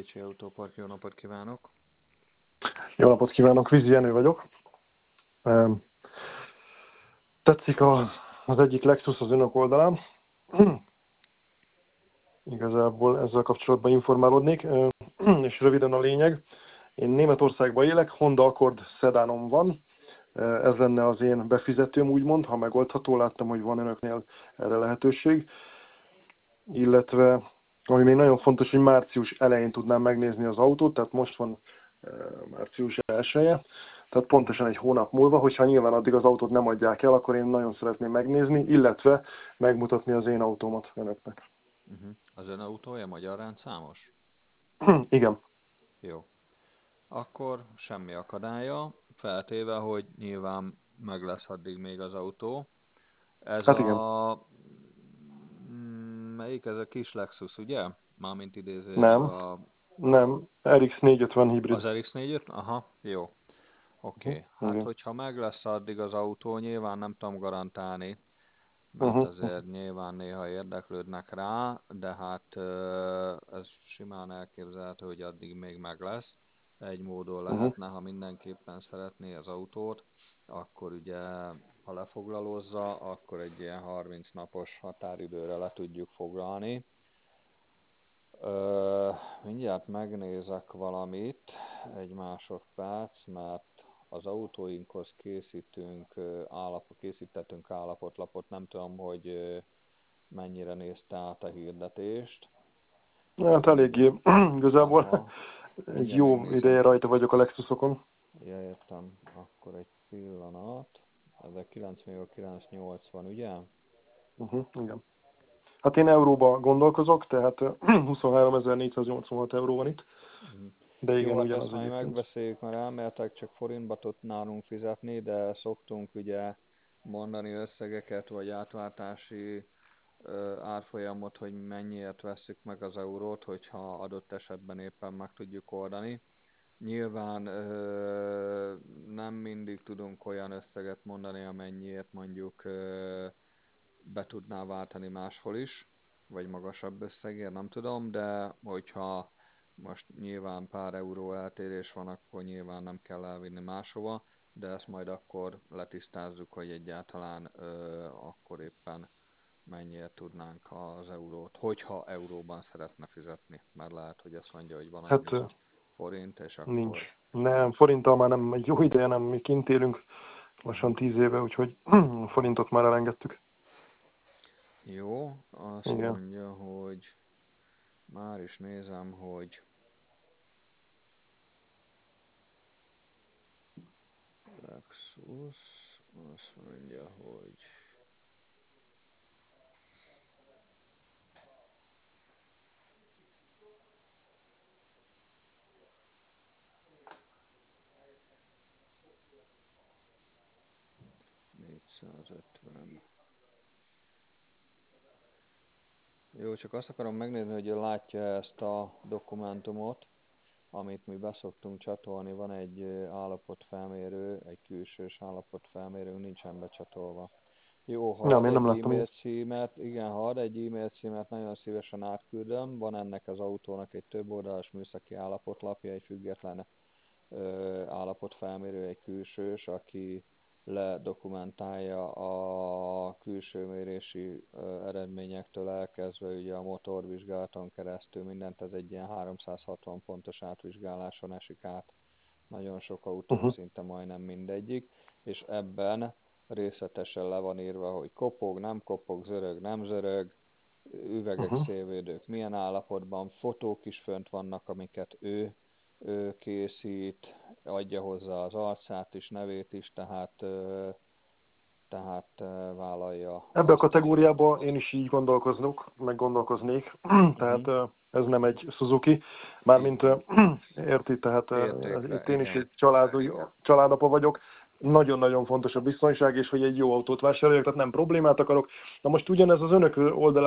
Ricsi Autópark, jó napot kívánok! Jó napot kívánok, Vizi Jenő vagyok. Tetszik az egyik Lexus az önök oldalán. Igazából ezzel kapcsolatban informálódnék, és röviden a lényeg. Én Németországban élek, Honda Accord szedánom van. Ez lenne az én befizetőm, úgymond, ha megoldható. Láttam, hogy van önöknél erre lehetőség. Illetve, ami még nagyon fontos, hogy március elején tudnám megnézni az autót, tehát most van március 1-e, tehát pontosan egy hónap múlva, hogyha nyilván addig az autót nem adják el, akkor én nagyon szeretném megnézni, illetve megmutatni az én autómat önöknek. Az ön autója magyar rendszámos? Igen. Jó. Akkor semmi akadálya, feltéve, hogy nyilván meg lesz addig még az autó. Ez Hát igen. Melyik ez a kis Lexus, ugye? Mármint Nem. Nem. RX 450 hibrid. Az RX 450? Aha, jó. Oké. Hát, Igen. hogyha meg lesz addig az autó, nyilván nem tudom garantálni, mert azért nyilván néha érdeklődnek rá, de hát ez simán elképzelhető, hogy addig még meg lesz. Egy módon lehetne, ha mindenképpen szeretné az autót, akkor ugye, ha lefoglalózza, akkor egy ilyen 30 napos határidőre le tudjuk foglalni. Mindjárt megnézek valamit, egy másodperc, mert az autóinkhoz készítettünk állapotlapot, nem tudom, hogy mennyire nézte át a hirdetést. Hát eléggé. Igazából egy jó megnézem. ideje rajta vagyok a Lexusokon. Ja, értem. Akkor egy pillanat. Ez a 9,980, ugye? Igen. Hát én euróba gondolkozok, tehát 23.486 euró van itt. De igen, jó, hát ugyanaz ezt majd egyébként. megbeszéljük, mert elméletek csak forintba tudnálunk fizetni, de szoktunk ugye mondani összegeket, vagy átváltási árfolyamot, hogy mennyiért vesszük meg az eurót, hogyha adott esetben éppen meg tudjuk oldani. Nyilván nem mindig tudunk olyan összeget mondani, amennyiért mondjuk be tudná váltani máshol is, vagy magasabb összegért, nem tudom, de hogyha most nyilván pár euró eltérés van, akkor nyilván nem kell elvinni máshova, de ezt majd akkor letisztázzuk, hogy egyáltalán akkor éppen mennyire tudnánk az eurót, hogyha euróban szeretne fizetni, mert lehet, hogy azt mondja, hogy van annyi forint, és akkor... Nincs. Nem, forinttal már nem, egy jó ideje nem, mi kint élünk, lassan 10 éve, úgyhogy forintot már elengedtük. Jó, azt Igen. mondja, hogy már is nézem, hogy Lexus, azt mondja, hogy $450. Jó, csak azt akarom megnézni, hogy látja ezt a dokumentumot, amit mi beszoktunk csatolni. Van egy állapotfelmérő, egy külsős állapotfelmérő, nincsen becsatolva. Jó, ha ad Nem, én nem egy láttam e-mail így. címet, igen, ha ad egy e-mail címet, nagyon szívesen átküldöm. Van ennek az autónak egy több oldalas műszaki állapotlapja, egy független állapotfelmérő, egy külsős, aki ledokumentálja a külső mérési eredményektől elkezdve ugye a motorvizsgálaton keresztül mindent, ez egy ilyen 360 pontos átvizsgáláson esik át nagyon sok autón, szinte majdnem mindegyik, és ebben részletesen le van írva, hogy kopog, nem kopog, zörög, nem zörög, üvegek, szélvédők milyen állapotban, fotók is fönt vannak, amiket ő készít, adja hozzá az arcát is, nevét is, tehát vállalja. Ebbe a kategóriába én is így gondolkoznék, tehát ez nem egy Suzuki, mármint érti, tehát itt én is egy családapa vagyok, nagyon-nagyon fontos a biztonság, és hogy egy jó autót vásároljak, tehát nem problémát akarok. Na most ugyanez az önök oldalán